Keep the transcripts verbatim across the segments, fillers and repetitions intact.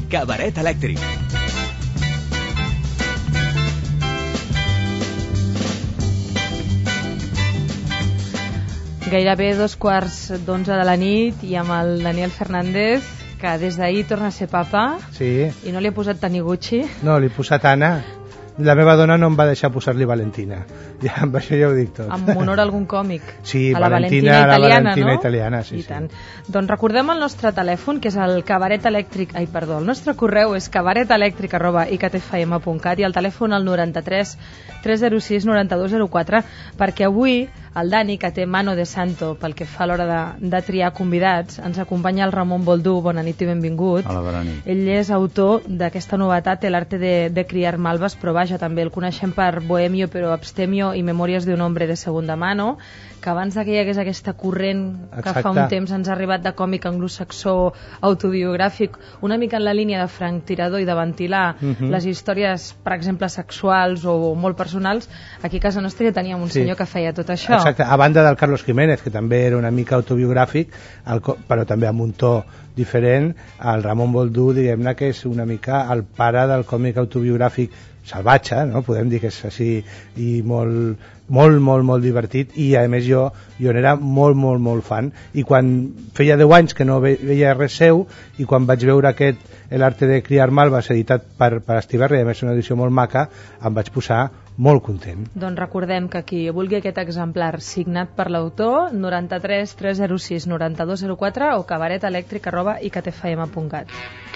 Cabaret Elèctric. Gairebé dos quarts d'onze de la nit i amb el Daniel Fernández, que des d'ahir torna a ser papa. Sí. I no li ha posat Taniguchi. No, li he posat Anna. La meva dona no em va deixar posar-li Valentina. Ja, amb això ja ho dic tot. Amb honor a algun còmic. Sí, a la Valentina, Valentina italiana, la Valentina no? italiana, sí, I sí. tant. Doncs recordem el nostre telèfon, que és el cabaret elèctric... Ai, perdó, el nostre correu és cabaretelèctric arroba i c t f m punt cat i el telèfon el noranta-tres tres zero sis noranta-dos zero quatre, perquè avui el Dani, que té mano de santo pel que fa a l'hora de, de triar convidats, ens acompanya el Ramon Boldú. Bona nit i benvingut. Hola, bona nit. Ell és autor d'aquesta novetat, El arte de, de criar malves, però vaja, també el coneixem per Bohemio però abstemio i Memòries d'un hombre de segunda mano, que abans que hi hagués aquesta corrent que Exacte. fa un temps ens ha arribat de còmic anglosaxó autobiogràfic, una mica en la línia de Frank Tirador i de ventilar uh -huh. les històries, per exemple, sexuals o molt personals, aquí a casa nostra ja teníem un Sí. senyor que feia tot això. Exacte, a banda del Carlos Jiménez, que també era una mica autobiogràfic, el, però també amb un to diferent, el Ramon Boldú, diguem-ne que és una mica el pare del còmic autobiogràfic salvatge, no? Podem dir que és així, i molt, molt, molt, molt divertit, i a més jo, jo n'era molt, molt, molt fan, i quan feia deu anys que no ve, veia res seu, i quan vaig veure aquest El arte de criar malves editat per, per Estiberri, a més una edició molt maca, em vaig posar molt content. Doncs recordem que qui vulgui aquest exemplar signat per l'autor, noranta-tres tres zero sis noranta-dos zero quatre o cabaretelèctric arroba i c t f m punt cat.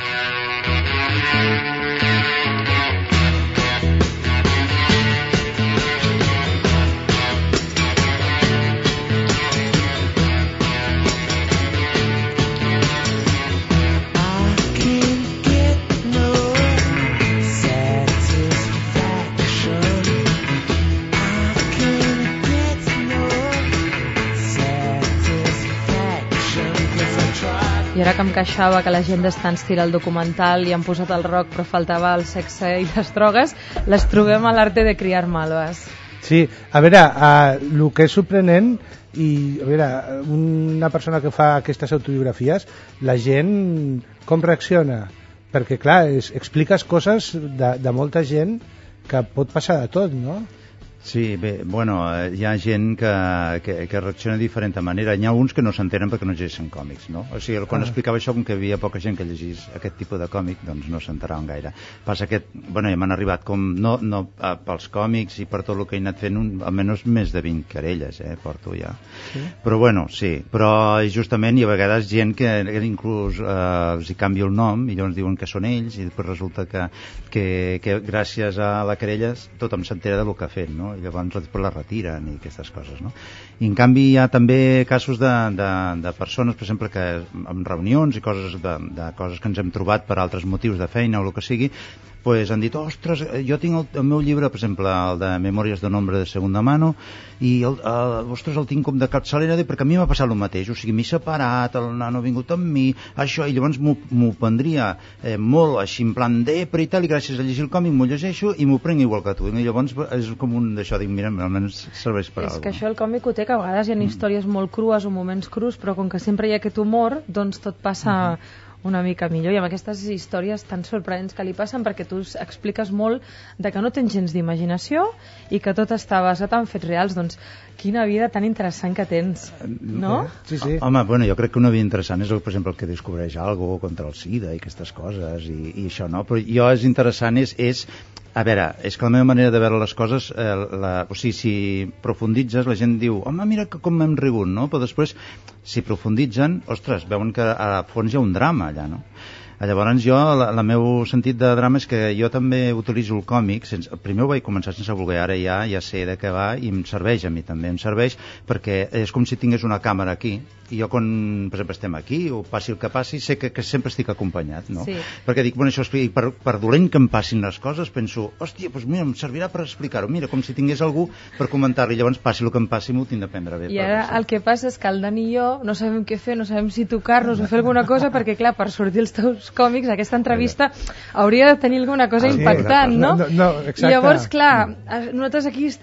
I ara que em queixava que la gent d'Estants tira el documental i han posat el rock però faltava el sexe i les drogues, les trobem a l'arte de criar malves. Sí, a veure, uh, el que és sorprenent, i a veure, una persona que fa aquestes autobiografies, la gent com reacciona? Perquè clar, és, expliques coses de, de molta gent que pot passar de tot, no? Sí, bé, bueno, hi ha gent que, que, que reacciona de diferent manera. Hi ha uns que no s'entenen perquè no llegeixen còmics, no? O sigui, quan ah. explicava això, com que hi havia poca gent que llegís aquest tipus de còmic, doncs no s'enteraven gaire. Passa que, bueno, ja m'han arribat com, no, no eh, pels còmics i per tot el que he anat fent, un, almenys més de vint querelles, eh, porto ja. Sí? Però bueno, sí, però justament hi ha vegades gent que, que inclús eh, els hi canvia el nom i llavors diuen que són ells i després resulta que, que, que gràcies a la querella tothom s'entera del que ha fet, no? I llavors després la retiren i aquestes coses, no? I en canvi hi ha també casos de, de, de persones, per exemple, que en reunions i coses de, de coses que ens hem trobat per altres motius de feina o el que sigui, pues han dit, ostres, jo tinc el, el meu llibre, per exemple, el de Memòries d'un hombre de segunda mano, i el, el, ostres, el tinc com de capçalera perquè a mi m'ha passat el mateix, o sigui, m'he separat, el nano ha vingut amb mi, això, i llavors m'ho prendria eh, molt així en plan depre i tal, i gràcies a llegir el còmic m'ho llegeixo i m'ho prenc igual que tu, i llavors és com un d'això, dic, mira, almenys serveix per és alguna cosa. Que això el còmic ho té, que a vegades hi ha mm. històries molt crues o moments crus, però com que sempre hi ha aquest humor, doncs tot passa mm-hmm. una mica millor, i amb aquestes històries tan sorprenents que li passen, perquè tu expliques molt de que no tens gens d'imaginació i que tot està basat en fets reals. Doncs quina vida tan interessant que tens, no? Sí, sí. Home, bueno, jo crec que una vida interessant és, per exemple, el que descobreix alguna cosa contra el SIDA i aquestes coses i, i això, no? Però jo és interessant és, és a veure, és que la meva manera de veure les coses, eh, la, o sigui, si profunditzes, la gent diu, home, mira que com m'hem rigut, no? Però després, si profunditzen, ostres, veuen que a fons hi ha un drama allà, no? Llavors jo, el meu sentit de drama és que jo també utilitzo el còmic, sense, primer ho vaig començar sense voler, ara ja ja sé de què va i em serveix a mi també, em serveix perquè és com si tingués una càmera aquí i jo quan, per exemple, estem aquí o passi el que passi, sé que, que sempre estic acompanyat, no? Sí. Perquè dic, bueno, això és per, per dolent que em passin les coses, penso, hòstia, doncs mira, em servirà per explicar-ho, mira, com si tingués algú per comentar-li, llavors passi el que em passi m'ho tinc d'aprendre bé. I ara el que passa és que el Dani i jo no sabem què fer, no sabem si tocar-nos o fer alguna cosa, perquè clar, per sortir els teus còmics, aquesta entrevista hauria de tenir alguna cosa ah, impactant, sí, no? no, no exacte. I llavors, clar, nosaltres aquí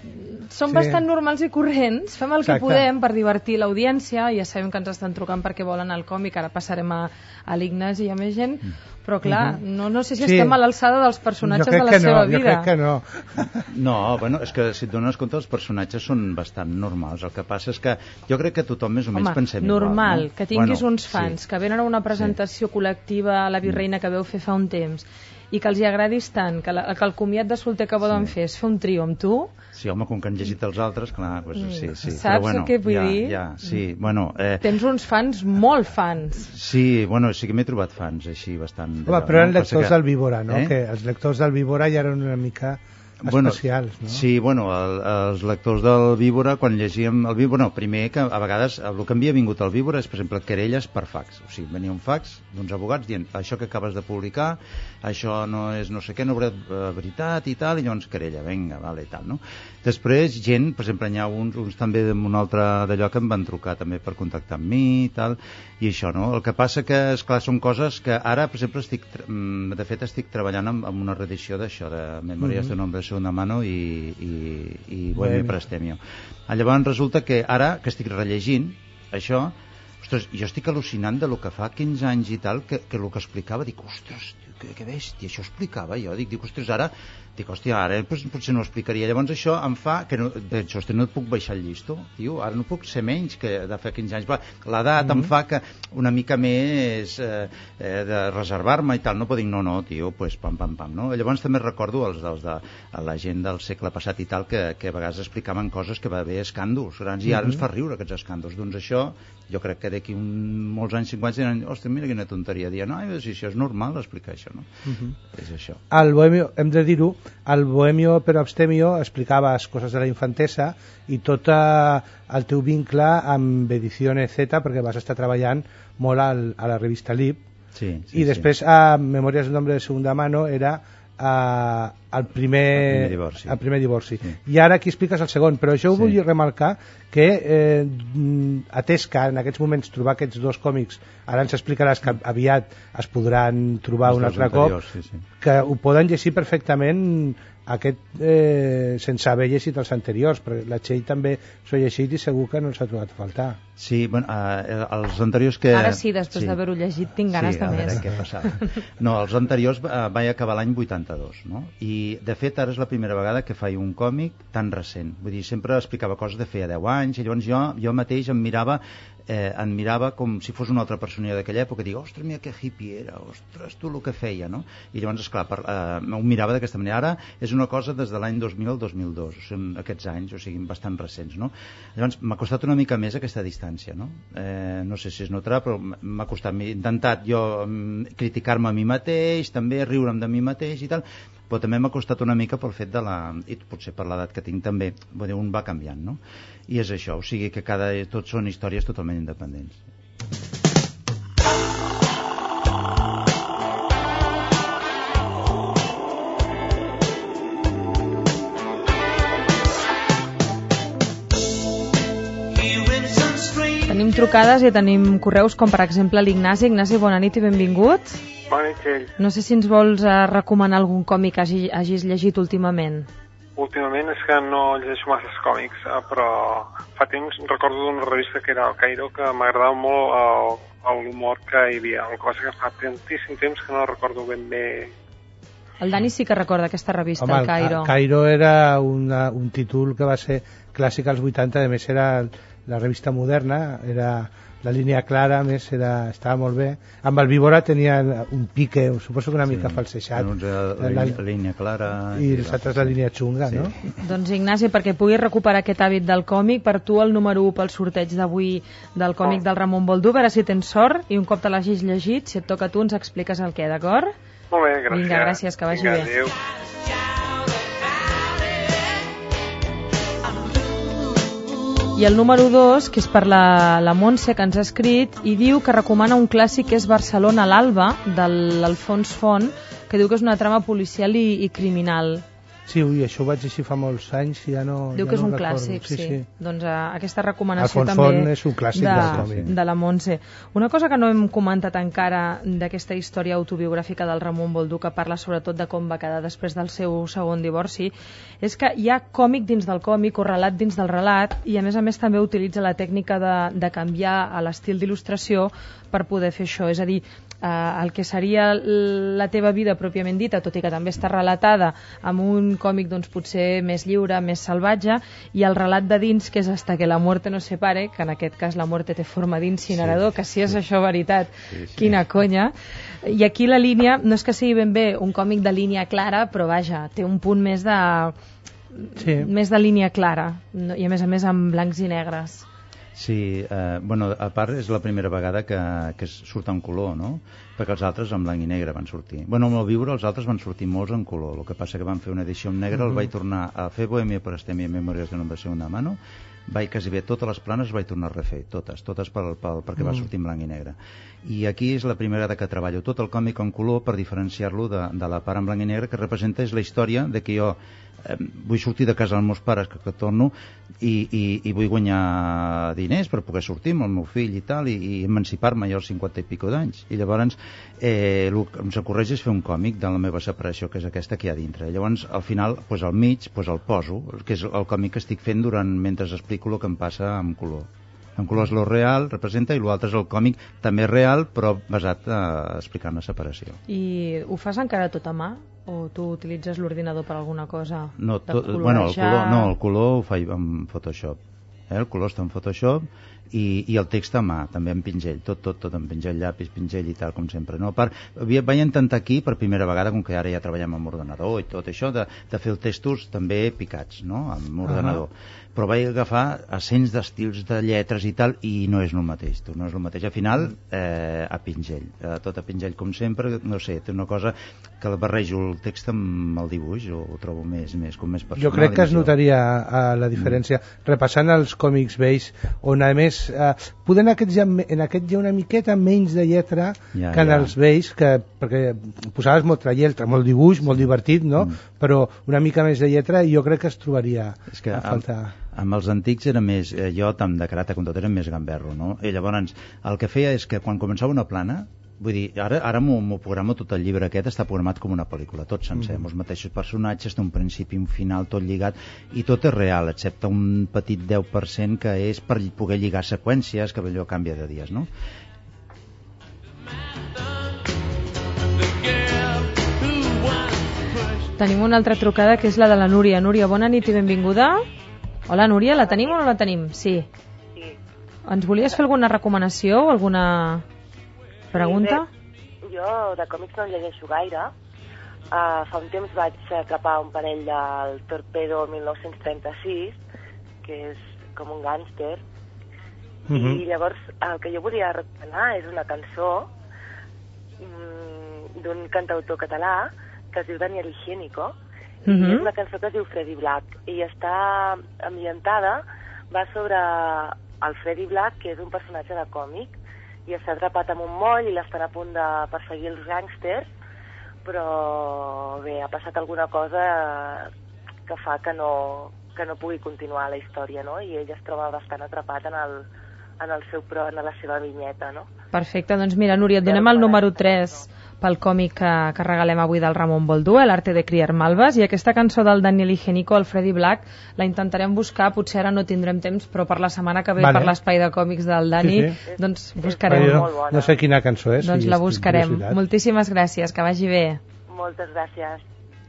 som Sí. bastant normals i corrents, fem el que Exacte. podem per divertir l'audiència, ja sabem que ens estan trucant perquè volen el còmic, ara passarem a, a l'Ignasi i a més gent, però clar, Mhm. no, no sé si Sí. estem a l'alçada dels personatges Jo crec de la que no, seva jo vida. crec que no. No, bueno, és que si et dones compte els personatges són bastant normals. El que passa és que jo crec que tothom més o menys Home, pensem normal, igual, no? que tinguis Bueno, uns fans, sí. que venen a una presentació sí. col·lectiva a la Virreina que veu fer fa un temps i que els hi agradis tant, que, la, que el comiat de solter que volen Sí. fer és fer un trio amb tu. Sí, home, com que han llegit els altres, clar, pues, sí, sí. Saps però bueno, què vull ja, dir? Ja, sí, bueno... Eh, Tens uns fans, molt fans. sí, bueno, sí que m'he trobat fans així bastant... Home, però eren lectors que... del Víbora, no? Eh? Que els lectors del Víbora ja eren una mica Bueno, especials, no? sí, bueno, el, els lectors del Víbora, quan llegíem el Víbora, no, primer que a vegades el que havia vingut al Víbora és, per exemple, querelles per fax. O sigui, venia un fax d'uns abogats dient això que acabes de publicar, això no és no sé què, no és veritat i tal, i llavors querella, vinga, vale, i tal, no? Després, gent, per exemple, n'hi ha uns, uns també d'un altre d'allò que em van trucar també per contactar amb mi i tal, i això, no? El que passa que, esclar, són coses que ara, per exemple, estic, de fet, estic treballant amb, amb una reedició d'això, de Memòries mm-hmm. d'un hombre de segunda mano i, i, i Bohemio Prestemio. Llavors resulta que ara que estic rellegint això, ostres, jo estic al·lucinant de lo que fa quinze anys i tal, que, que el que explicava, dic, ostres, que, que bèstia, això explicava jo, dic, dic ostres, ara, dic, hòstia, ara pues, potser no ho explicaria, llavors això em fa que no, de hecho, ostres, no et puc baixar el llistó, tio, ara no puc ser menys que de fa quinze anys, l'edat mm-hmm. em fa que una mica més eh, eh, de reservar-me i tal, no puc dir, no, no, tio, pues pam, pam, pam, no? Llavors també recordo els, els de la gent del segle passat i tal, que, que a vegades explicaven coses que va haver escàndols grans, i ara mm-hmm. ens fa riure aquests escàndols, doncs això, jo crec que d'aquí un, molts anys, cinquanta, diran, ostres, mira quina tonteria, diuen, no, si això és normal explicar això, no? Mm-hmm. És això. El Bohemio, hem de dir-ho, el Bohemio per Abstemio explicava les coses de la infantesa i tot eh, el teu vincle amb Edizione Z, perquè vas estar treballant molt al, a la revista Lib, sí, sí, i després sí. a Memòries d'un hombre de segunda mano era eh, el primer, el primer divorci, el primer divorci. Sí. I ara aquí expliques el segon, però jo sí. vull remarcar que eh, atès que en aquests moments trobar aquests dos còmics, ara ens explicaràs que aviat es podran trobar un altre cop, sí, sí. que ho poden llegir perfectament aquest eh, sense haver llegit els anteriors, perquè la Txell també s'ho ha llegit i segur que no els ha trobat a faltar. Sí, bueno, eh, els anteriors que... Ara sí, després sí. d'haver-ho llegit tinc ganes sí, de més. Sí, a veure què passava. No, els anteriors eh, vaig acabar l'any vuitanta-dos, no? I de fet ara és la primera vegada que faig un còmic tan recent. Vull dir, sempre explicava coses de feia deu anys i llavors jo, jo mateix em mirava eh, em mirava com si fos una altra persona d'aquella època, dic, ostres, mira que hippie era, ostres, tu el que feia, no? I llavors, esclar, per, eh, ho mirava d'aquesta manera. Ara és una cosa des de l'any dos mil al dos mil dos, són aquests anys, o sigui, bastant recents, no? Llavors, m'ha costat una mica més aquesta distància, no? Eh, no sé si es notarà, però m'ha costat, m'he intentat jo criticar-me a mi mateix, també riure'm de mi mateix i tal, però també m'ha costat una mica pel fet de la... i potser per l'edat que tinc també, vull dir, un va canviant, no? I és això, o sigui que cada... tots són històries totalment independents. Tenim trucades i tenim correus com per exemple l'Ignasi. Ignasi, bona nit i benvingut. Bona nit, Txell. No sé si ens vols uh, recomanar algun còmic que hagi, hagis llegit últimament. Últimament és que no llegeixo masses còmics, eh, però fa temps recordo d'una revista que era El Cairo que m'agradava molt l'humor que hi havia, una cosa que fa tantíssim temps que no recordo ben bé. El Dani sí que recorda aquesta revista, Home, El Cairo. El Cairo era una, un títol que va ser clàssic als vuitanta, a més era la revista moderna, era la línia clara, a més era, estava molt bé. Amb el Víbora tenia un pique, suposo que una mica sí, falsejat. La, la, la línia clara... I els altres la línia xunga, sí. No? Doncs Ignasi, perquè puguis recuperar aquest hàbit del còmic, per tu el número u pel sorteig d'avui del còmic oh. del Ramon Boldú, a veure si tens sort, i un cop te l'hagis llegit, si et toca a tu ens expliques el què, d'acord? Molt bé, gràcies. Vinga, gràcies, que vagi Vinga, bé. Adéu. I el número dos, que és per la, la Montse, que ens ha escrit, i diu que recomana un clàssic que és Barcelona a l'alba, de l'Alfons Font, que diu que és una trama policial i, i criminal. Sí, ui, això ho vaig llegir fa molts anys i ja no Diu ja que és no un recordo. clàssic, sí. sí. sí. Doncs uh, aquesta recomanació Alfons també Font és un clàssic de, del còmic. de la Montse. Una cosa que no hem comentat encara d'aquesta història autobiogràfica del Ramon Boldú, que parla sobretot de com va quedar després del seu segon divorci, és que hi ha còmic dins del còmic o relat dins del relat, i a més a més també utilitza la tècnica de, de canviar a l'estil d'il·lustració per poder fer això, és a dir, eh, el que seria la teva vida pròpiament dita, tot i que també està relatada amb un còmic doncs, potser més lliure, més salvatge, i el relat de dins, que és hasta que la muerte nos separe, que en aquest cas la muerte té forma d'incinerador, sí, que si és això veritat, sí, sí. Quina conya. I aquí la línia, no és que sigui ben bé un còmic de línia clara, però vaja, té un punt més de, sí. més de línia clara, i a més a més amb blancs i negres. Sí, eh, bueno, a part és la primera vegada que, que surt en color, no? Perquè els altres en blanc i negre van sortir. Bueno, amb el Viure els altres van sortir molts en color, el que passa que van fer una edició en negre, mm-hmm. el vaig tornar a fer Bohemia per Estemia Memòries de una segunda mano, vaig quasi bé totes les planes vaig tornar a refer, totes, totes per, per, perquè mm. va sortir en blanc i negre. I aquí és la primera vegada que treballo tot el còmic en color per diferenciar-lo de, de la part en blanc i negre, que representa és la història de que jo eh, vull sortir de casa dels meus pares, que, que torno, i, i, i vull guanyar diners per poder sortir amb el meu fill i tal, i, i emancipar-me jo als cinquanta i pico d'anys. I llavors eh, el que em s'ocorreix és fer un còmic de la meva separació, que és aquesta que hi ha dintre. Llavors, al final, pues, al mig, pues, el poso, que és el còmic que estic fent durant mentre explico el que em passa en color. En color és lo real, representa, i l'altre és el còmic, també real, però basat a explicar la separació. I ho fas encara tot a mà? O tu utilitzes l'ordinador per alguna cosa? No, tot, bueno, el color, no, el color ho faig amb Photoshop. Eh? El color està en Photoshop i, i el text a mà, també en pinzell, tot, tot, tot en pinzell, llapis, pinzell i tal, com sempre. No? Per, vaig intentar aquí, per primera vegada, com que ara ja treballem amb ordenador i tot això, de, de fer els textos també picats, no? Amb ordenador. Uh-huh. Però vaig agafar a cents d'estils de lletres i tal, i no és el mateix, tu, no és el mateix. Al final, eh, a pinzell, eh, tot a pinzell com sempre, no sé, té una cosa que la barrejo el text amb el dibuix, o ho trobo més, més, com més personal. Jo crec que es notaria a la diferència, mm. repassant els còmics vells, on a més, eh, poden aquests ja, en aquest hi ha una miqueta menys de lletra ja, que en ja. els vells, que, perquè posaves molta lletra, molt dibuix, molt divertit, no? Mm. Però una mica més de lletra, i jo crec que es trobaria és que a faltar... Amb... Amb els antics era més, eh, jo tant de caràcter com tot era més gamberro, no? I llavors el que feia és que quan començava una plana, vull dir, ara, ara m'ho programa tot el llibre aquest, està programat com una pel·lícula, tot sencer, mm. els mateixos personatges, té un principi, un final, tot lligat, i tot és real, excepte un petit deu per cent que és per poder lligar seqüències, que allò canvia de dies, no? Tenim una altra trucada que és la de la Núria. Núria, bona nit i benvinguda. Hola, Núria, la tenim o no la tenim? Sí. Sí. Ens volies fer alguna recomanació o alguna pregunta? Sí, bé, jo de còmics no en llegeixo gaire. Uh, fa un temps vaig atrapar un parell del Torpedo mil nou-cents trenta-sis, que és com un gàngster. Uh-huh. I llavors el que jo volia recomanar és una cançó um, d'un cantautor català que es diu Daniel Higiénico. Uh-huh. I és una cançó que es diu Freddy Black, i està ambientada, va sobre el Freddy Black, que és un personatge de còmic, i està atrapat en un moll i l'estan a punt de perseguir els gàngsters, però bé, ha passat alguna cosa que fa que no, que no pugui continuar la història, no? I ell es troba bastant atrapat en, el, en, el seu, en la seva vinyeta, no? Perfecte, doncs mira, Núria, et donem el número tres pel còmic que, que regalem avui del Ramon Boldú, l'arte de criar malves, i aquesta cançó del Daniel Higiénico, el Freddy Black, la intentarem buscar, potser ara no tindrem temps, però per la setmana que ve, vale. Per l'espai de còmics del Dani, sí, sí. doncs buscarem. No, no sé quina cançó és. Doncs la buscarem. Moltíssimes gràcies, que vagi bé. Moltes gràcies.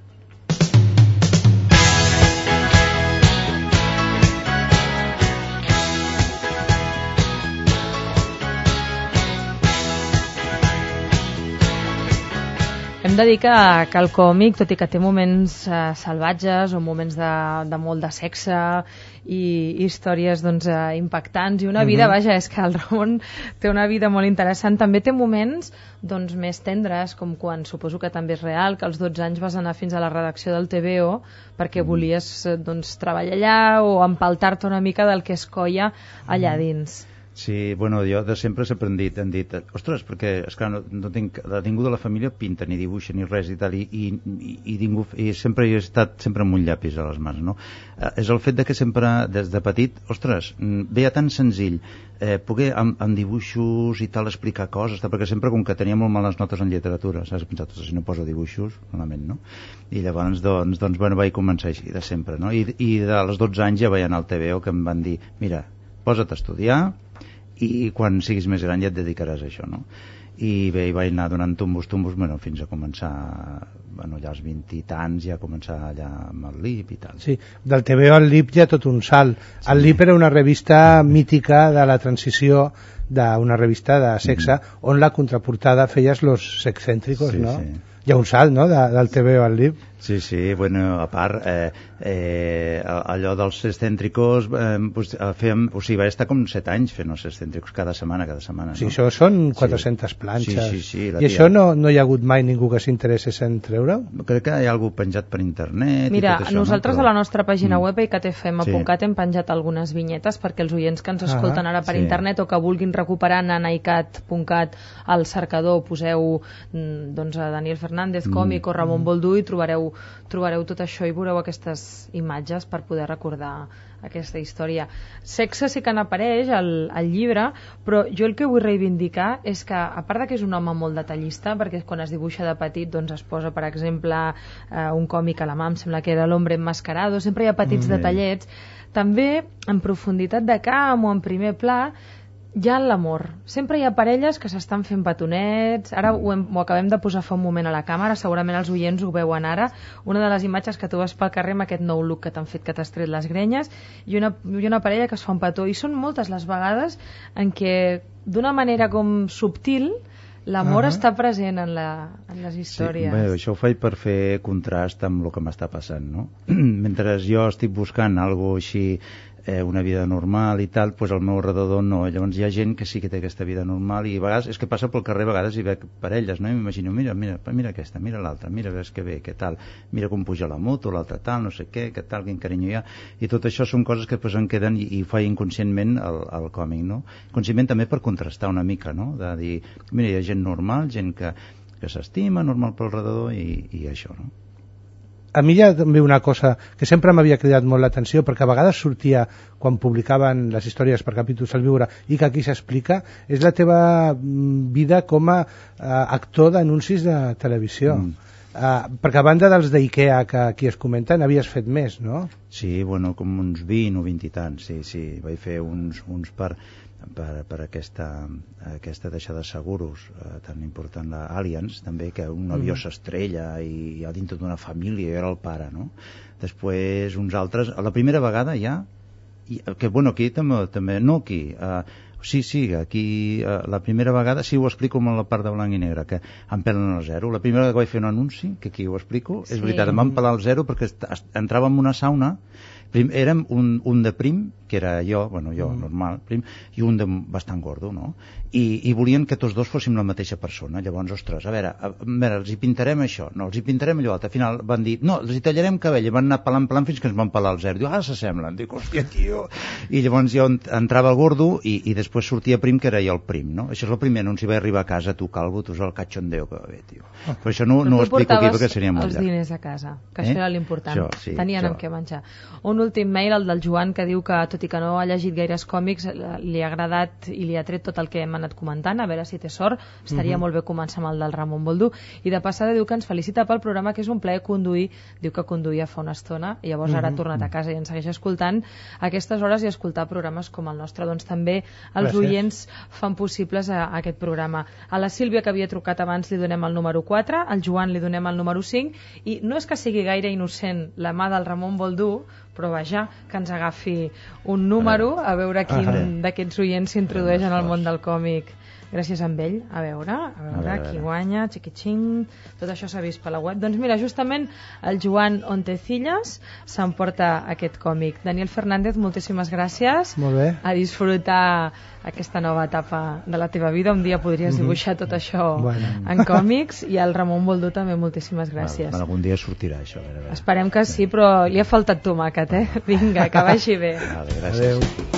Hem de dir que, que el còmic, tot i que té moments eh, salvatges o moments de, de molt de sexe i, i històries doncs, eh, impactants i una vida, mm-hmm. vaja, és que el Ramon té una vida molt interessant. També té moments doncs, més tendres, com quan suposo que també és real, que als dotze anys vas anar fins a la redacció del T V O perquè volies doncs, treballar allà o empaltar-te una mica del que es coia allà dins. Sí, bueno, jo de sempre sempre han dit, han dit ostres, perquè, esclar, no, no tinc, ningú de la família pinta, ni dibuixa, ni res i tal, i, i, i, ningú, i sempre he estat sempre amb un llapis a les mans, no? Eh, és el fet de que sempre, des de petit, ostres, veia tan senzill eh, poder amb, amb dibuixos i tal explicar coses, tal, perquè sempre, com que tenia molt males notes en literatura, saps? He pensat, si no poso dibuixos, malament, no? I llavors, doncs, doncs bueno, vaig començar així, de sempre, no? I, i dels dotze anys ja vaig anar al T V O, que em van dir, mira, posa't a estudiar i quan siguis més gran ja et dedicaràs a això, no? I bé, hi vaig anar donant tumbos, tumbos, bueno, fins a començar, bueno, ja als vint i tants, ja començar allà amb el L I P i tal. Sí, del T V O al L I P ja tot un salt. Sí. El L I P era una revista mítica de la transició d'una revista de sexe, mm. on la contraportada feies los sexcéntricos, sí, no? Sí. Hi ha un salt, no?, de, del T V O al L I P. Sí, sí, bueno, a part, eh, eh, allò dels excèntricos, eh, pues, fèiem, o sigui, vaig estar com set anys fent els excèntricos cada setmana, cada setmana. Sí, no? això són quatre-centes sí. planxes. Sí, sí, sí, I això no, no hi ha hagut mai ningú que s'interessés en treure-ho? Crec que hi ha algú penjat per internet. Mira, i tot això, nosaltres no? Però... a la nostra pàgina mm. web, i k t f m punt cat, hem penjat algunes vinyetes perquè els oients que ens escolten ara per sí. internet o que vulguin recuperar en i cat punt cat al cercador, poseu doncs, a Daniel Fernández, còmic, mm. o Ramon Boldú, i trobareu, trobareu tot això i veureu aquestes imatges per poder recordar aquesta història. Sexe sí que n'apareix al, al llibre, però jo el que vull reivindicar és que, a part de que és un home molt detallista, perquè quan es dibuixa de petit doncs es posa, per exemple, eh, un còmic a la mà, em sembla que era l'Hombre Enmascarado, sempre hi ha petits mm. detallets, també en profunditat de camp o en primer pla hi ha l'amor. Sempre hi ha parelles que s'estan fent petonets. Ara ho, hem, ho acabem de posar fa un moment a la càmera, segurament els oients ho veuen ara. Una de les imatges que tu vas pel carrer amb aquest nou look que t'han fet, que t'has tret les grenyes, i una, i una parella que es fa un petó. I són moltes les vegades en què, d'una manera com subtil, l'amor uh-huh. està present en, la, en les històries. Sí, bé, això ho faig per fer contrast amb el que m'està passant, no? Mentre jo estic buscant alguna cosa així, eh, una vida normal i tal, doncs al meu redador no. Llavors hi ha gent que sí que té aquesta vida normal i a vegades, és que passa pel carrer a vegades i veig parelles, no? I m'imagino, mira, mira, mira aquesta, mira l'altra, mira, ves que bé, què tal, mira com puja la moto, l'altra tal, no sé què, què tal, quin carinyo hi ha, i tot això són coses que després en queden i, i ho faig inconscientment al, al còmic, no? Inconscientment també per contrastar una mica, no? De dir, mira, hi ha gent normal, gent que, que s'estima, normal pel redador i, i això, no? A mi hi ha també una cosa que sempre m'havia cridat molt l'atenció, perquè a vegades sortia, quan publicaven les històries per capítols al Viure, i que aquí s'explica, és la teva vida com a uh, actor d'anuncis de televisió. Mm. Uh, perquè a banda dels d'IKEA que aquí es comenten, havies fet més, no? Sí, bueno, com uns vint o vint i tants, sí, sí. Vaig fer uns, uns per... per, per aquesta, aquesta deixada de seguros eh, tan important, l'Allianz també, que un avió mm. s'estrella i ja dintre d'una família, jo era el pare, no? Després uns altres, la primera vegada ja, i, que bueno, aquí també, també no aquí, eh, sí, sí, aquí eh, la primera vegada, sí ho explico amb la part de blanc i negre, que em pelen el zero, la primera vegada que vaig fer un anunci, que aquí ho explico, sí. És veritat, em van pelar el zero perquè entrava en una sauna. Prim, érem un, un de prim, que era jo, bueno, jo, mm. normal, prim, i un de bastant gordo, no? I, i volien que tots dos fóssim la mateixa persona. Llavors, ostres, a veure, a, a veure, els hi pintarem això, no, els hi pintarem allò altre. Al final van dir, no, els hi tallarem cabell, i van anar pelant, pelant fins que ens van pelar el zero. Diu, ah, s'assemblen. Dic, hòstia, tio. I llavors jo entrava el gordo i, i després sortia prim, que era jo el prim, no? Això és el primer anunci, vaig arribar a casa, tu calvo, tu és el cachondeo que va bé, tio. Oh. Però això no, no ho explico aquí perquè seria molt llarg. Els diners a casa, que eh? Això era l'important. Sí, tenien amb què menjar. Un últim mail, el del Joan, que diu que, tot i que no ha llegit gaires còmics, li ha agradat i li ha tret tot el que hem anat comentant, a veure si té sort, estaria uh-huh. molt bé començar amb el del Ramon Boldú, i de passada diu que ens felicita pel programa, que és un plaer conduir, diu que conduïa fa una estona i llavors uh-huh. ara ha tornat a casa i ens segueix escoltant a aquestes hores i escoltar programes com el nostre. Doncs també els Gràcies. Oients fan possibles a, a aquest programa. A la Sílvia, que havia trucat abans, li donem el número quatre, al Joan li donem el número cinc, i no és que sigui gaire innocent la mà del Ramon Boldú, però vaja, que ens agafi un número, a veure quin ah, d'aquests oients s'introdueix en el món del còmic gràcies a ell. A veure, a veure, a veure qui guanya, xiquiching, tot això s'ha vist per la web. Doncs mira, justament el Joan Ontecillas s'emporta aquest còmic. Daniel Fernández, moltíssimes gràcies. Molt bé. A disfrutar aquesta nova etapa de la teva vida. Un dia podries dibuixar tot això bueno. en còmics, i al Ramon Boldú també moltíssimes gràcies. Bueno, algun dia sortirà això. A veure, a veure. Esperem que sí, però li ha faltat tomàquet, eh? Vinga, que vagi bé. Vale, gràcies. Adéu.